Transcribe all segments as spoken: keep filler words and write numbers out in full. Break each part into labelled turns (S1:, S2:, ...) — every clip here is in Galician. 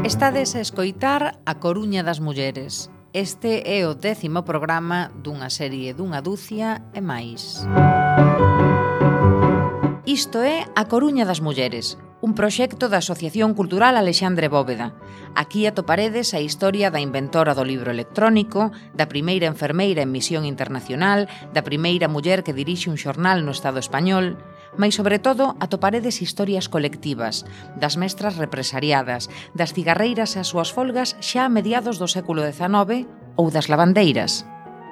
S1: Estades a escoitar A Coruña das Mulleres. Este é o décimo programa dunha serie dunha dúcia e máis. Isto é A Coruña das Mulleres, un proxecto da Asociación Cultural Alexandre Bóveda. Aquí atoparedes a historia da inventora do libro electrónico, da primeira enfermeira en misión internacional, da primeira muller que dirixe un xornal no Estado español, mais sobre todo atoparedes historias colectivas, das mestras represariadas, das cigarreiras e as súas folgas xa a mediados do século dezanove ou das lavandeiras.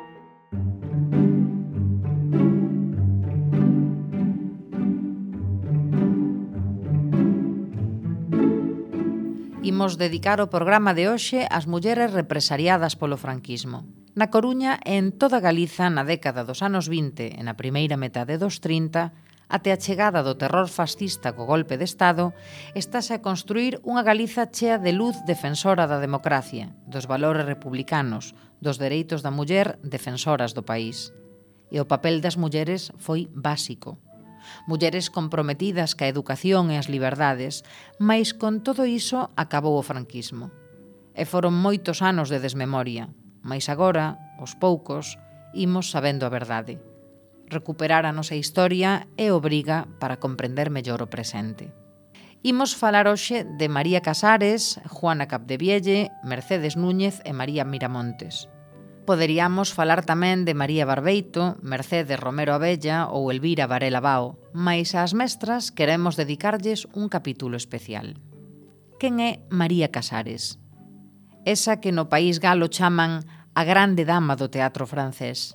S1: Imos dedicar o programa de hoxe ás mulleres represariadas polo franquismo. Na Coruña e en toda Galiza na década dos anos vinte e na primeira metade dos trinta, até a chegada do terror fascista co golpe de Estado, estáse a construir unha Galiza chea de luz defensora da democracia, dos valores republicanos, dos dereitos da muller defensoras do país. E o papel das mulleres foi básico. Mulleres comprometidas ca educación e as liberdades, mais con todo iso acabou o franquismo. E foron moitos anos de desmemoria, mais agora, aos poucos, imos sabendo a verdade. Recuperar a nosa historia é obriga para comprender mellor o presente. Imos falar hoxe de María Casares, Juana Capdevielle, Mercedes Núñez e María Miramontes. Poderíamos falar tamén de María Barbeito, Mercedes Romero Abella ou Elvira Varela Bao, mais ás mestras queremos dedicarlles un capítulo especial. Quen é María Casares? Esa que no país galo chaman a grande dama do teatro francés.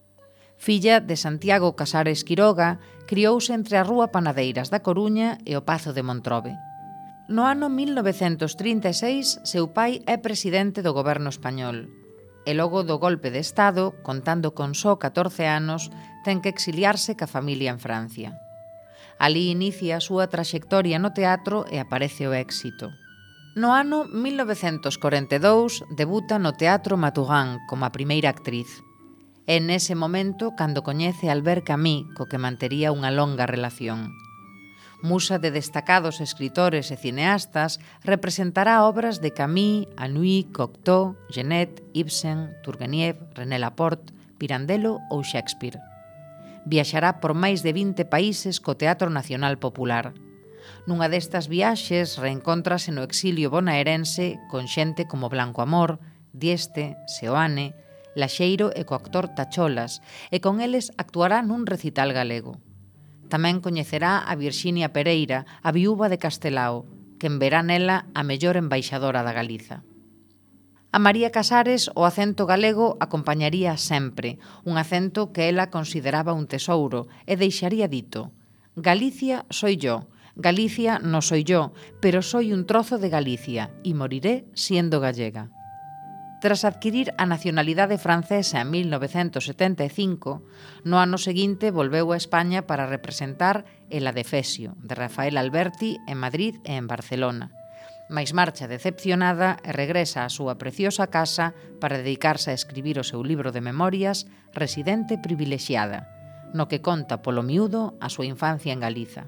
S1: Filla de Santiago Casares Quiroga, criouse entre a Rúa Panadeiras da Coruña e o Pazo de Montrobe. No ano mil novecentos trinta e seis, seu pai é presidente do goberno español. E logo do golpe de Estado, contando con só catorce anos, ten que exiliarse ca familia en Francia. Alí inicia a súa traxectoria no teatro e aparece o éxito. No ano mil novecentos corenta e dous debuta no Teatro Maturin como a primeira actriz. É nese momento cando coñece Albert Camus, co que mantería unha longa relación. Musa de destacados escritores e cineastas, representará obras de Camus, Anouilh, Cocteau, Genet, Ibsen, Turgeniev, René Laporte, Pirandello ou Shakespeare. Viaxará por máis de vinte países co Teatro Nacional Popular. Nunha destas viaxes reencóntrase no exilio bonaerense con xente como Blanco Amor, Dieste, Seoane, Laxeiro e co actor Tacholas, e con eles actuará nun recital galego. Tamén coñecerá a Virxinia Pereira, a viúva de Castelao, que verá nela a mellor embaixadora da Galiza. A María Casares o acento galego acompañaría sempre, un acento que ela consideraba un tesouro, e deixaría dito: Galicia soy yo, Galicia no soy yo, pero soy un trozo de Galicia, e moriré siendo gallega. Tras adquirir a nacionalidade francesa en mil novecentos setenta e cinco, no ano seguinte volveu a España para representar El Adefesio, de Rafael Alberti, en Madrid e en Barcelona. Mais marcha decepcionada e regresa á súa preciosa casa para dedicarse a escribir o seu libro de memorias Residente privilexiada, no que conta polo miúdo a súa infancia en Galiza.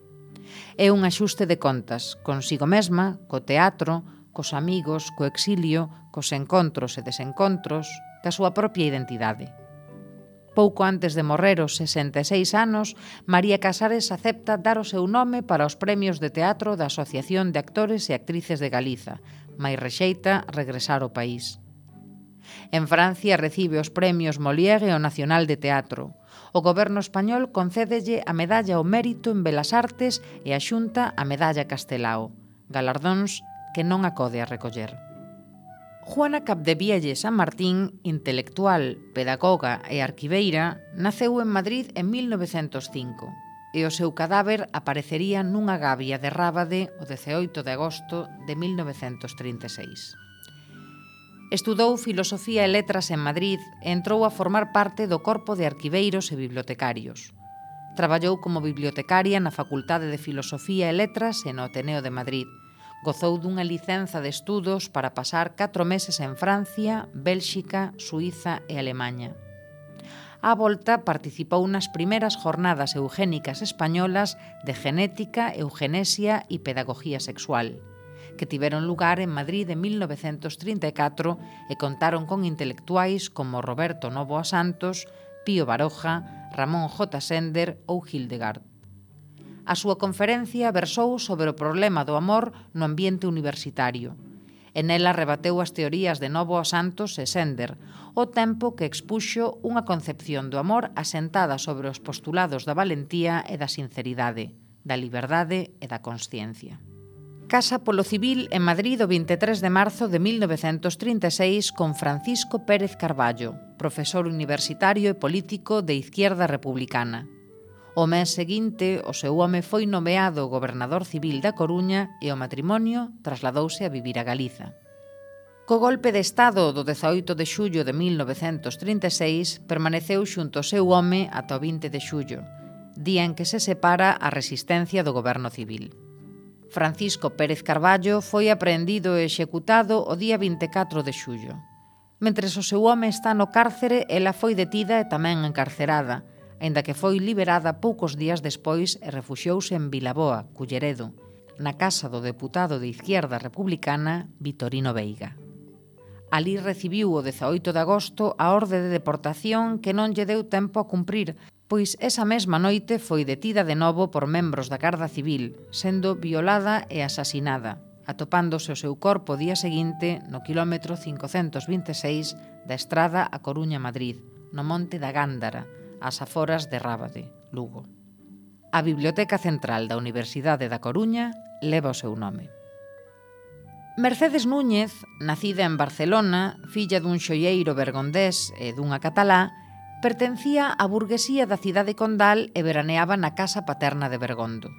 S1: É un axuste de contas, consigo mesma, co teatro, cos amigos, co exilio, cos encontros e desencontros, da súa propia identidade. Pouco antes de morrer aos sesenta e seis anos, María Casares acepta dar o seu nome para os premios de teatro da Asociación de Actores e Actrices de Galiza, mais rexeita regresar ao país. En Francia recibe os premios Molière e o Nacional de Teatro. O goberno español concédelle a Medalla ao Mérito en Belas Artes e a Xunta a Medalla Castelao, galardóns que non acode a recoller. Juana Capdevielle San Martín, intelectual, pedagoga e arquiveira, naceu en Madrid en mil novecentos cinco e o seu cadáver aparecería nunha gabia de Rábade o dezaoito de agosto de mil novecentos trinta e seis. Estudou Filosofía e Letras en Madrid e entrou a formar parte do corpo de arquiveiros e bibliotecarios. Traballou como bibliotecaria na Facultade de Filosofía e Letras e no Ateneo de Madrid. Gozou dunha licenza de estudos para pasar catro meses en Francia, Bélxica, Suíza e Alemaña. Á volta participou nas primeiras jornadas eugénicas españolas de genética, eugenesia e pedagogía sexual. que tiveron lugar en Madrid en mil novecentos trinta e catro e contaron con intelectuais como Roberto Novoa Santos, Pío Baroja, Ramón J. Sender ou Hildegard. A súa conferencia versou sobre o problema do amor no ambiente universitario. En ela rebateu as teorías de Novoa Santos e Sender, ao tempo que expuxo unha concepción do amor asentada sobre os postulados da valentía e da sinceridade, da liberdade e da consciencia. Casa polo Civil en Madrid o vinte e tres de marzo de mil novecentos trinta e seis con Francisco Pérez Carballo, profesor universitario e político de Izquierda Republicana. O mes seguinte, o seu home foi nomeado gobernador civil da Coruña e o matrimonio trasladouse a vivir a Galiza. Co golpe de Estado do dezaoito de xullo de mil novecentos trinta e seis, permaneceu xunto ao seu home ata o vinte de xullo, día en que se separa a resistencia do goberno civil. Francisco Pérez Carballo foi aprehendido e executado o día vinte e catro de xullo. Mentres o seu home está no cárcere, ela foi detida e tamén encarcerada, aínda que foi liberada poucos días despois e refuxiouse en Vilaboa, Culleredo, na casa do deputado de Izquierda Republicana Vitorino Veiga. Alí recibiu o dezaoito de agosto a orde de deportación que non lle deu tempo a cumprir, pois esa mesma noite foi detida de novo por membros da Garda Civil, sendo violada e asasinada, atopándose o seu corpo o día seguinte no quilómetro cincocentos vinte e seis da estrada a Coruña-Madrid, no monte da Gándara, ás aforas de Rábade, Lugo. A Biblioteca Central da Universidade da Coruña leva o seu nome. Mercedes Núñez, nacida en Barcelona, filla dun xoieiro bergondés e dunha catalá, pertencía á burguesía da cidade condal e veraneaba na casa paterna de Bergondo.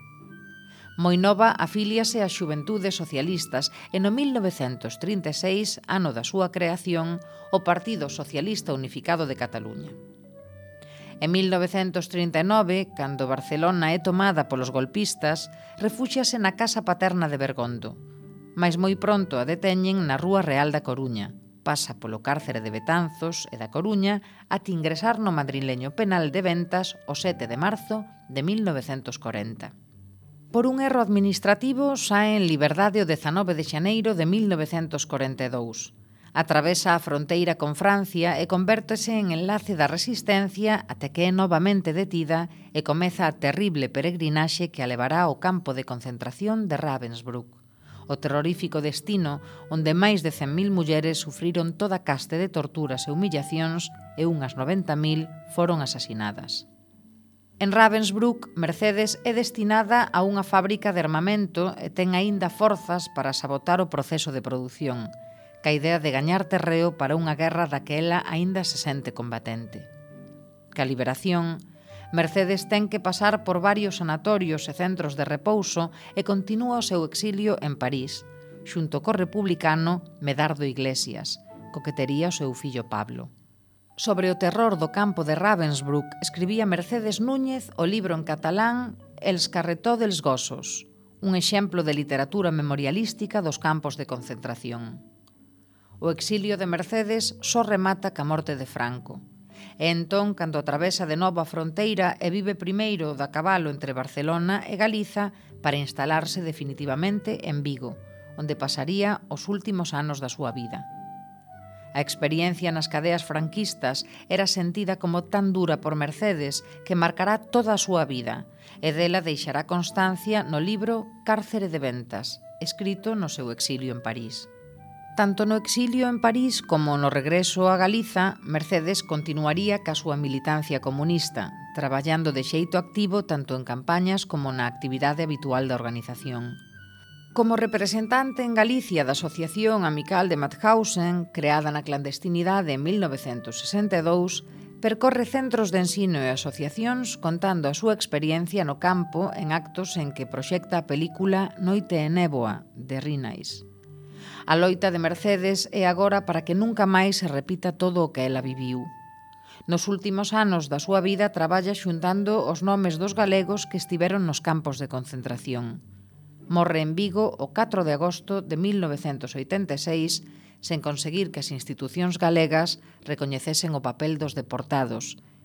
S1: Moi nova afíliase ás Xuventudes Socialistas e no mil novecentos trinta e seis, ano da súa creación, o Partido Socialista Unificado de Cataluña. En mil novecentos trinta e nove, cando Barcelona é tomada polos golpistas, refúxiase na casa paterna de Bergondo, mais moi pronto a deteñen na Rúa Real da Coruña, pasa polo cárcere de Betanzos e da Coruña ata ingresar no madrileño penal de Ventas o sete de marzo de mil novecentos corenta. Por un erro administrativo sae en liberdade o dezanove de xaneiro de mil novecentos corenta e dous. Atravesa a fronteira con Francia e convértese en enlace da resistencia até que é novamente detida e comeza a terrible peregrinaxe que a levará ao campo de concentración de Ravensbrück, o terrorífico destino onde máis de cen mil mulleres sufriron toda caste de torturas e humillacións e unhas noventa mil foron asasinadas. En Ravensbrück, Mercedes é destinada a unha fábrica de armamento e ten aínda forzas para sabotar o proceso de produción, ca idea de gañar terreo para unha guerra da que ela aínda se sente combatente. Ca liberación, Mercedes ten que pasar por varios sanatorios e centros de repouso e continúa o seu exilio en París, xunto co republicano Medardo Iglesias, co que tería o seu fillo Pablo. Sobre o terror do campo de Ravensbrück escribía Mercedes Núñez o libro en catalán Els carretó dels gossos, un exemplo de literatura memorialística dos campos de concentración. O exilio de Mercedes só remata ca morte de Franco. E entón, cando atravesa de novo a fronteira e vive primeiro da cabalo entre Barcelona e Galiza para instalarse definitivamente en Vigo, onde pasaría os últimos anos da súa vida. A experiencia nas cadeas franquistas era sentida como tan dura por Mercedes que marcará toda a súa vida e dela deixará constancia no libro Cárcere de Ventas, escrito no seu exilio en París. Tanto no exilio en París como no regreso a Galiza, Mercedes continuaría ca súa militancia comunista, traballando de xeito activo tanto en campañas como na actividade habitual da organización. Como representante en Galicia da Asociación Amical de Mauthausen, creada na clandestinidade en mil novecentos sesenta e dous, percorre centros de ensino e asociacións contando a súa experiencia no campo en actos en que proxecta a película Noite e néboa, de Rinais. A loita de Mercedes é agora para que nunca máis se repita todo o que ela viviu. Nos últimos anos da súa vida traballa xuntando os nomes dos galegos que estiveron nos campos de concentración. Morre en Vigo o catro de agosto de mil novecentos oitenta e seis sen conseguir que as institucións galegas recoñecesen o papel dos deportados,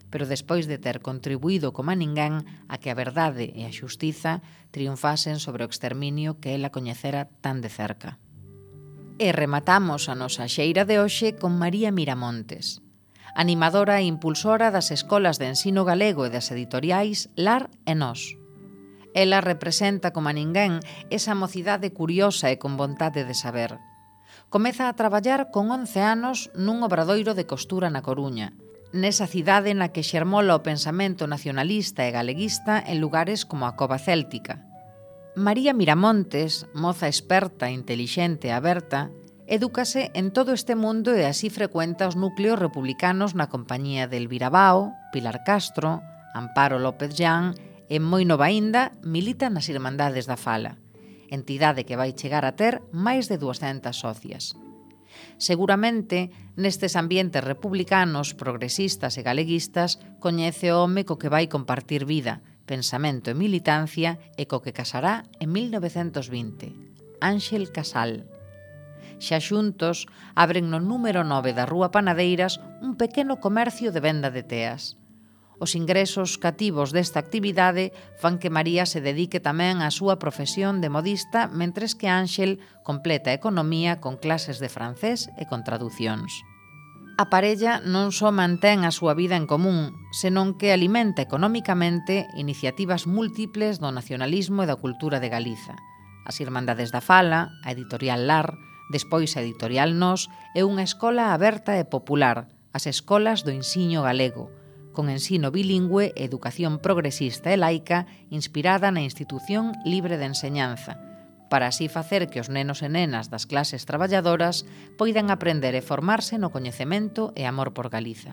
S1: pero despois de ter contribuído como a ninguén a que a verdade e a xustiza triunfasen sobre o exterminio que ela coñecera tan de cerca. E rematamos a nosa xeira de hoxe con María Miramontes, animadora e impulsora das escolas de ensino galego e das editoriais Lar e Nós. Ela representa como a ninguén esa mocidade curiosa e con vontade de saber. Comeza a traballar con once anos nun obradoiro de costura na Coruña, nesa cidade na que xermola o pensamento nacionalista e galeguista en lugares como a Cova Céltica. María Miramontes, moza experta, intelixente e aberta, edúcase en todo este mundo e así frecuenta os núcleos republicanos na compañía de Elvira Bao, Pilar Castro, Amparo López Llán e, moi nova aínda, milita nas Irmandades da Fala, entidade que vai chegar a ter máis de duascentas socias. Seguramente, nestes ambientes republicanos, progresistas e galeguistas, coñece o home co que vai compartir vida, pensamento e militancia e co que casará en mil novecentos vinte, Ánxel Casal. Xa xuntos abren no número nove da Rúa Panadeiras un pequeno comercio de venda de teas. Os ingresos cativos desta actividade fan que María se dedique tamén á súa profesión de modista, mentres que Ánxel completa a economía con clases de francés e con traducións. A parella non só mantén a súa vida en común, senón que alimenta economicamente iniciativas múltiples do nacionalismo e da cultura de Galiza. As Irmandades da Fala, a editorial Lar, despois a editorial Nós, é unha escola aberta e popular, as escolas do Insiño Galego, con ensino bilingüe e educación progresista e laica inspirada na institución libre de enseñanza, para así facer que os nenos e nenas das clases traballadoras poidan aprender e formarse no coñecemento e amor por Galiza.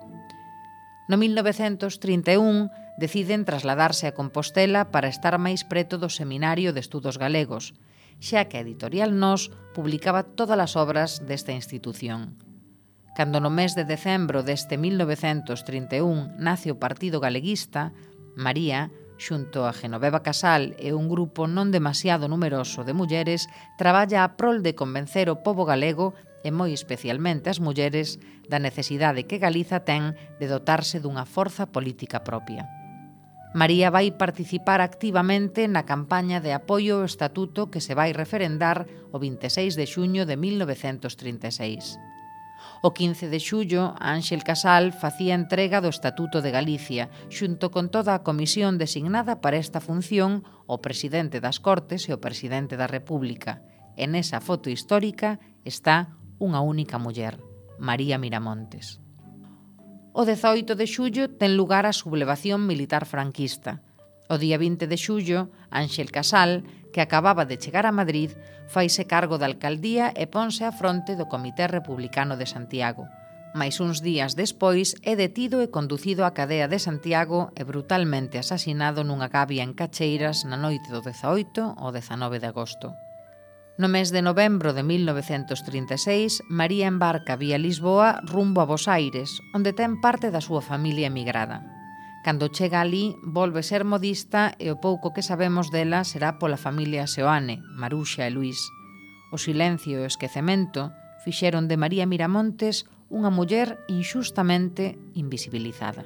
S1: No mil novecentos trinta e un deciden trasladarse a Compostela para estar máis preto do Seminario de Estudos Galegos, xa que a editorial Nós publicaba todas as obras desta institución. Cando no mes de decembro deste mil novecentos trinta e un nace o Partido Galeguista, María, xunto a Genoveva Casal e un grupo non demasiado numeroso de mulleres, traballa a prol de convencer o pobo galego e moi especialmente as mulleres da necesidade que Galiza ten de dotarse dunha forza política propia. María vai participar activamente na campaña de apoio ao estatuto que se vai referendar o vinte e seis de xuño de mil novecentos trinta e seis. O quince de xullo, Ánxel Casal facía entrega do Estatuto de Galicia, xunto con toda a comisión designada para esta función, o presidente das Cortes e o presidente da República. E nesa foto histórica está unha única muller, María Miramontes. O dezaoito de xullo ten lugar a sublevación militar franquista. O día vinte de xullo, Ánxel Casal, que acababa de chegar a Madrid, faise cargo da alcaldía e ponse á fronte do Comité Republicano de Santiago. Mais uns días despois é detido e conducido á cadea de Santiago e brutalmente asasinado nunha gabia en Cacheiras na noite do dezaoito ao dezanove de agosto. No mes de novembro de mil novecentos trinta e seis, María embarca vía Lisboa rumbo a Bos Aires, onde ten parte da súa familia emigrada. Cando chega alí, volve ser modista e o pouco que sabemos dela será pola familia Seoane, Maruxa e Luís. O silencio e o esquecemento fixeron de María Miramontes unha muller inxustamente invisibilizada.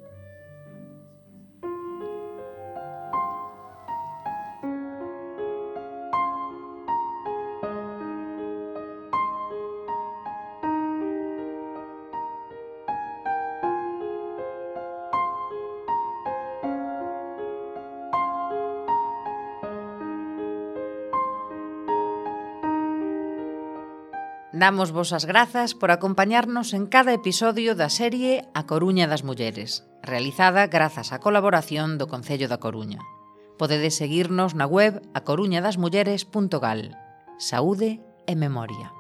S1: Damos vos as grazas por acompañarnos en cada episodio da serie A Coruña das Mulleres, realizada grazas á colaboración do Concello da Coruña. Podedes seguirnos na web a coruña das mulleres punto gal. Saúde e memoria.